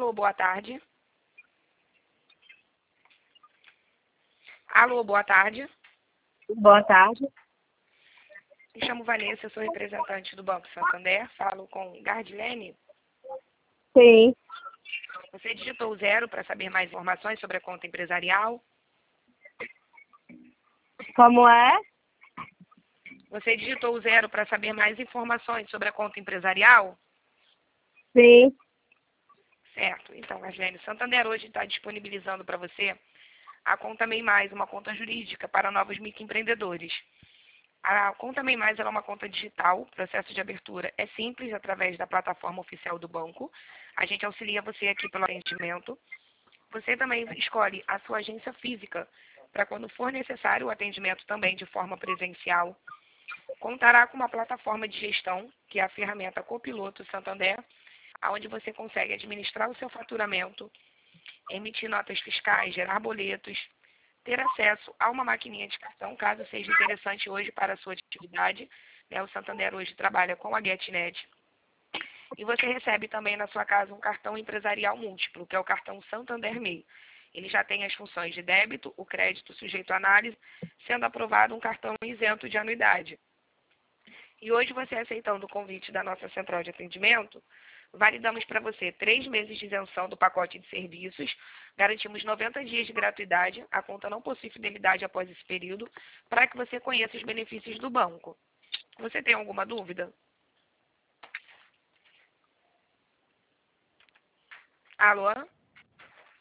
Alô, boa tarde. Alô, boa tarde. Boa tarde. Me chamo Vanessa, sou representante do Banco Santander. Falo com Gardilene. Sim. Você digitou o 0 para saber mais informações sobre a conta empresarial? Como é? Você digitou o 0 para saber mais informações sobre a conta empresarial? Sim. Certo. Então, Gardilene, Santander hoje está disponibilizando para você a Conta MEI Mais, uma conta jurídica para novos microempreendedores. A Conta MEI Mais ela é uma conta digital, o processo de abertura é simples através da plataforma oficial do banco. A gente auxilia você aqui pelo atendimento. Você também escolhe a sua agência física para quando for necessário o atendimento também de forma presencial. Contará com uma plataforma de gestão, que é a ferramenta Copiloto Santander, onde você consegue administrar o seu faturamento, emitir notas fiscais, gerar boletos, ter acesso a uma maquininha de cartão, caso seja interessante hoje para a sua atividade. O Santander hoje trabalha com a GetNet. E você recebe também na sua casa um cartão empresarial múltiplo, que é o cartão Santander MEI. Ele já tem as funções de débito, o crédito sujeito à análise, sendo aprovado um cartão isento de anuidade. E hoje você aceitando o convite da nossa central de atendimento, validamos para você 3 meses de isenção do pacote de serviços, garantimos 90 dias de gratuidade, a conta não possui fidelidade após esse período, para que você conheça os benefícios do banco. Você tem alguma dúvida? Alô?